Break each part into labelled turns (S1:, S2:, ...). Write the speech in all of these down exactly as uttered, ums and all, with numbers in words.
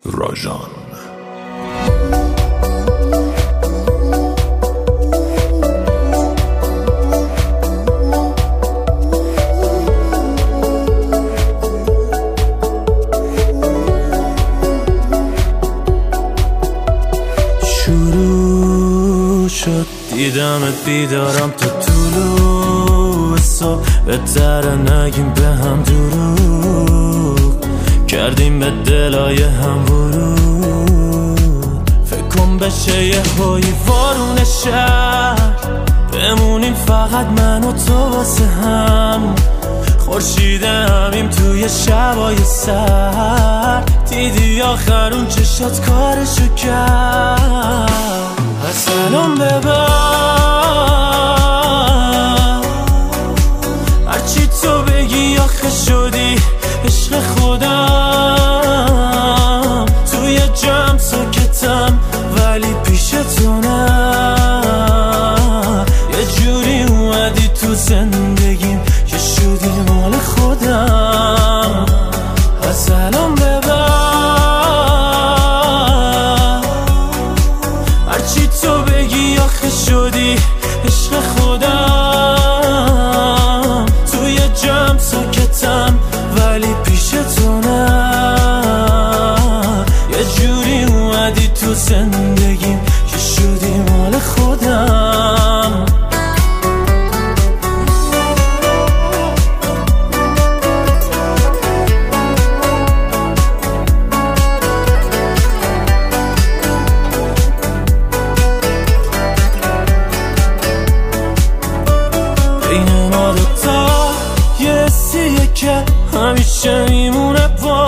S1: راژان.
S2: شروع شد دیدمت بیدارم تا طلوع صبح، بهتره نگیم به هم دروغ، کردیم به دلای هم ورود. فکر کن بشه یه هایی وارون شهر، بمونیم فقط من و تو واسه هم، خورشید همیم توی شبای سر. دیدی آخر اون چشات کارشو کرد، از الان به بعد هرچی تو بگی آخه شدی عشق خودم. توی جمع ساکتم ولی پیش تو نه، یه جوری اومدی تو زندگیم که شدی مال خودم. از الان به بعد هرچی تو بگی آخه شدی عشق خودم. توی جمع ساکتم ولی پیش تو نه، یه جوری اومدی تو زندگیم که شدی مال خودم. بین ما دوتا یه سیه که همیشه میمونه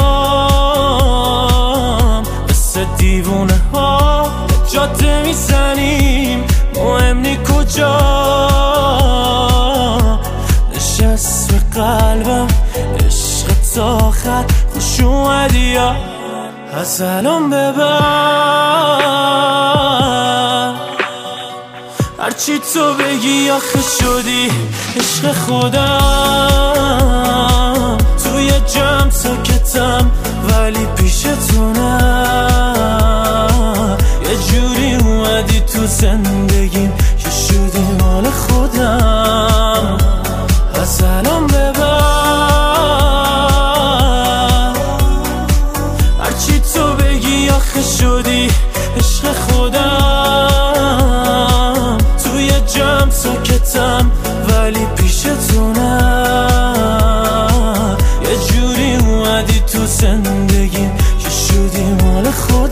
S2: بام، مثل دیوونه ها جاده میزنیم مهم نی کجا. نشست به قلبم عشق تا آخر، خوش اومدی یا از الان به بعد هرچی تو بگی آخه شدی عشق خودم. توی جمع ساکتم ولی پیش تو نه، یه جوری اومدی تو زندگیم که شدی مال خودم. از الان به بعد هرچی تو بگی آخه شدی عشق خودم. توی جمع ساکتم ولی پیش تو نه، یه جوری اومدی تو زندگیم که شدی مال خودم.